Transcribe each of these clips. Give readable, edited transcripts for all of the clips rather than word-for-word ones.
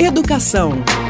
Educação.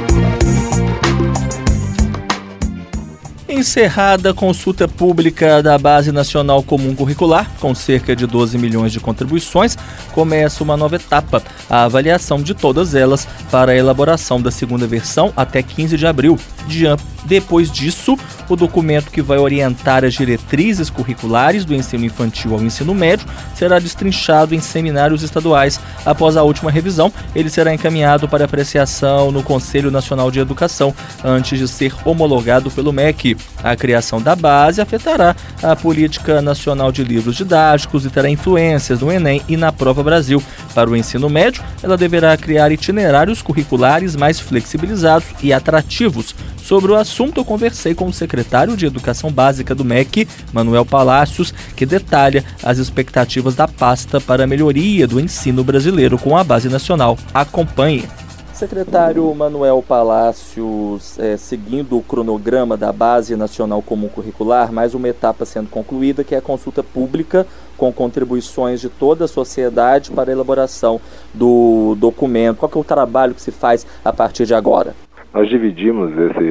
Encerrada a consulta pública da Base Nacional Comum Curricular, com cerca de 12 milhões de contribuições, começa uma nova etapa, a avaliação de todas elas para a elaboração da segunda versão até 15 de abril. Depois disso, o documento que vai orientar as diretrizes curriculares do ensino infantil ao ensino médio será destrinchado em seminários estaduais. Após a última revisão, ele será encaminhado para apreciação no Conselho Nacional de Educação, antes de ser homologado pelo MEC. A criação da base afetará a Política Nacional de Livros Didáticos e terá influências no Enem e na Prova Brasil. Para o ensino médio, ela deverá criar itinerários curriculares mais flexibilizados e atrativos. Sobre o assunto, eu conversei com o secretário de Educação Básica do MEC, Manuel Palácios, que detalha as expectativas da pasta para a melhoria do ensino brasileiro com a Base Nacional. Acompanhe. Secretário Manuel Palácios, seguindo o cronograma da Base Nacional Comum Curricular, mais uma etapa sendo concluída, que é a consulta pública com contribuições de toda a sociedade para a elaboração do documento. Qual que é o trabalho que se faz a partir de agora? Nós dividimos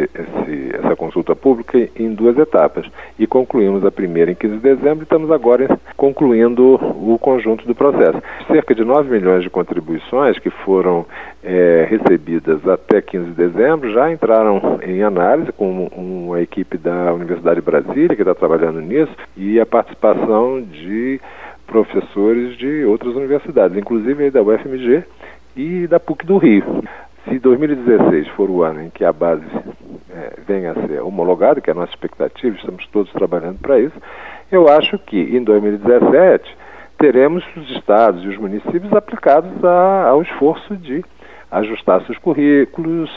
essa consulta pública em duas etapas e concluímos a primeira em 15 de dezembro e estamos agora concluindo o conjunto do processo. Cerca de 9 milhões de contribuições que foram recebidas até 15 de dezembro já entraram em análise com uma equipe da Universidade de Brasília que está trabalhando nisso e a participação de professores de outras universidades, inclusive da UFMG e da PUC do Rio. Se 2016 for o ano em que a base venha a ser homologada, que é a nossa expectativa, estamos todos trabalhando para isso, eu acho que em 2017 teremos os estados e os municípios aplicados ao esforço de ajustar seus currículos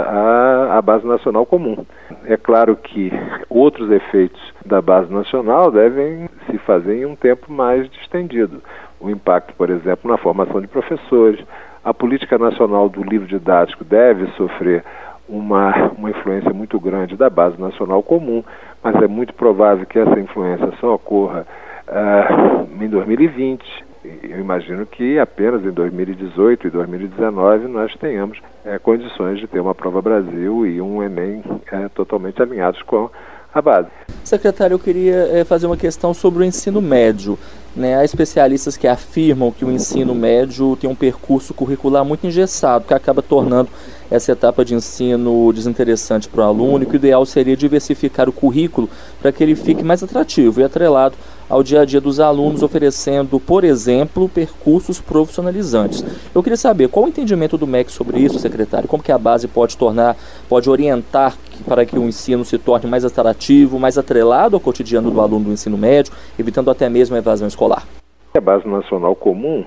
à Base Nacional Comum. É claro que outros efeitos da Base Nacional devem se fazer em um tempo mais distendido. O impacto, por exemplo, na formação de professores. A Política Nacional do Livro Didático deve sofrer uma influência muito grande da Base Nacional Comum, mas é muito provável que essa influência só ocorra em 2020. Eu imagino que apenas em 2018 e 2019 nós tenhamos condições de ter uma Prova Brasil e um Enem totalmente alinhados com a base. Secretário, eu queria fazer uma questão sobre o ensino médio. Há especialistas que afirmam que o ensino médio tem um percurso curricular muito engessado, que acaba tornando essa etapa de ensino desinteressante para o aluno, e que o ideal seria diversificar o currículo para que ele fique mais atrativo e atrelado ao dia a dia dos alunos, oferecendo, por exemplo, percursos profissionalizantes. Eu queria saber qual o entendimento do MEC sobre isso, secretário, como que a base pode orientar para que o ensino se torne mais atrativo, mais atrelado ao cotidiano do aluno do ensino médio, evitando até mesmo a evasão escolar. A Base Nacional Comum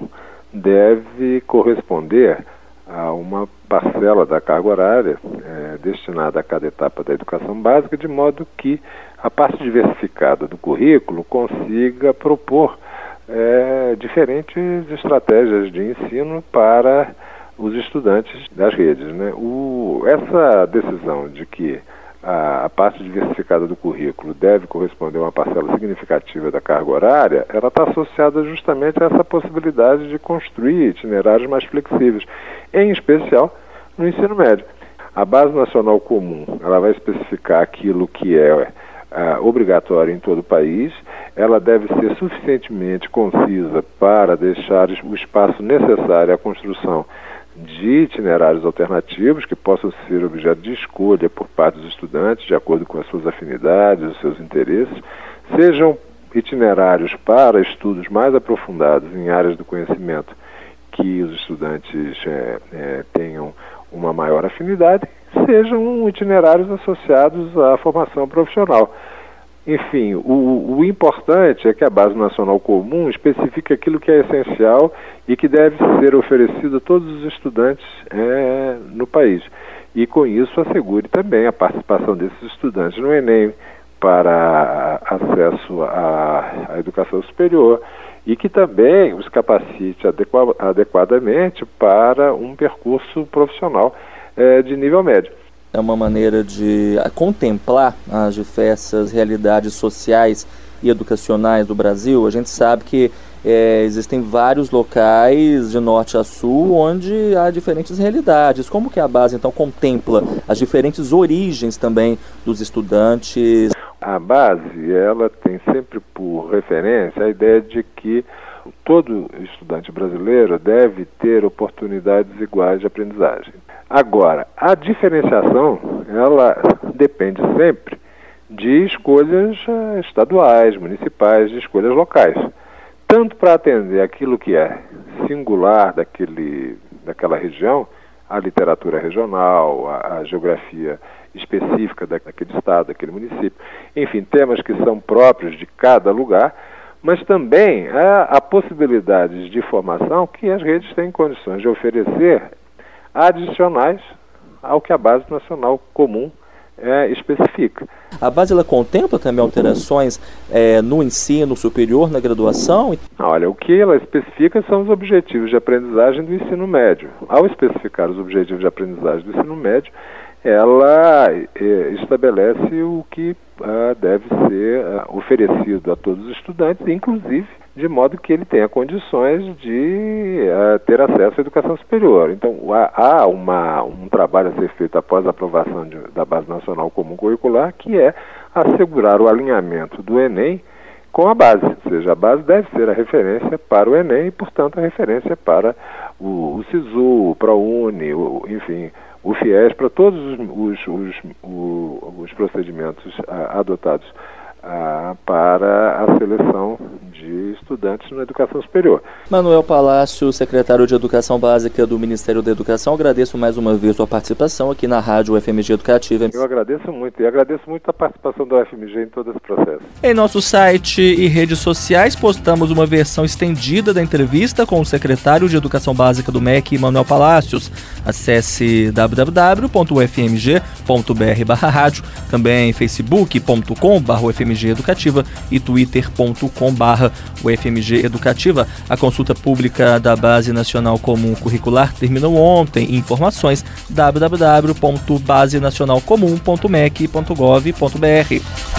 deve corresponder a uma parcela da carga horária destinada a cada etapa da educação básica, de modo que a parte diversificada do currículo consiga propor diferentes estratégias de ensino para os estudantes das redes. Essa decisão de que a parte diversificada do currículo deve corresponder a uma parcela significativa da carga horária, ela está associada justamente a essa possibilidade de construir itinerários mais flexíveis, em especial no ensino médio. A Base Nacional Comum, ela vai especificar aquilo que é obrigatório em todo o país, ela deve ser suficientemente concisa para deixar o espaço necessário à construção de itinerários alternativos que possam ser objeto de escolha por parte dos estudantes, de acordo com as suas afinidades, os seus interesses, sejam itinerários para estudos mais aprofundados em áreas do conhecimento que os estudantes tenham uma maior afinidade, sejam itinerários associados à formação profissional. Enfim, o importante é que a Base Nacional Comum especifique aquilo que é essencial e que deve ser oferecido a todos os estudantes no país. E com isso assegure também a participação desses estudantes no Enem para acesso à educação superior e que também os capacite adequadamente para um percurso profissional de nível médio. É uma maneira de contemplar as diversas realidades sociais e educacionais do Brasil. A gente sabe que existem vários locais de norte a sul onde há diferentes realidades. Como que a base, então, contempla as diferentes origens também dos estudantes? A base, ela tem sempre por referência a ideia de que todo estudante brasileiro deve ter oportunidades iguais de aprendizagem. Agora, a diferenciação, ela depende sempre de escolhas estaduais, municipais, de escolhas locais. Tanto para atender aquilo que é singular daquela região, a literatura regional, a geografia específica daquele estado, daquele município, enfim, temas que são próprios de cada lugar, mas também há possibilidades de formação que as redes têm condições de oferecer adicionais ao que a Base Nacional Comum especifica. A base ela contempla também alterações no ensino superior, na graduação? Olha, o que ela especifica são os objetivos de aprendizagem do ensino médio. Ao especificar os objetivos de aprendizagem do ensino médio, ela estabelece o que deve ser oferecido a todos os estudantes, inclusive de modo que ele tenha condições de ter acesso à educação superior. Então, há um trabalho a ser feito após a aprovação da Base Nacional Comum Curricular, que é assegurar o alinhamento do Enem com a base, ou seja, a base deve ser a referência para o Enem e, portanto, a referência para o SISU, o ProUni, enfim, o FIES, para todos os procedimentos adotados para a seleção de estudantes na educação superior. Manuel Palácio, secretário de Educação Básica do Ministério da Educação, agradeço mais uma vez sua participação aqui na Rádio UFMG Educativa. Eu agradeço muito e agradeço muito a participação da UFMG em todo esse processo. Em nosso site e redes sociais postamos uma versão estendida da entrevista com o secretário de Educação Básica do MEC, Manuel Palácios. Acesse www.ufmg.br/rádio, também facebook.com/UFMG Educativa e twitter.com/UFMG Educativa. A consulta pública da Base Nacional Comum Curricular terminou ontem. Informações www.basenacionalcomum.mec.gov.br.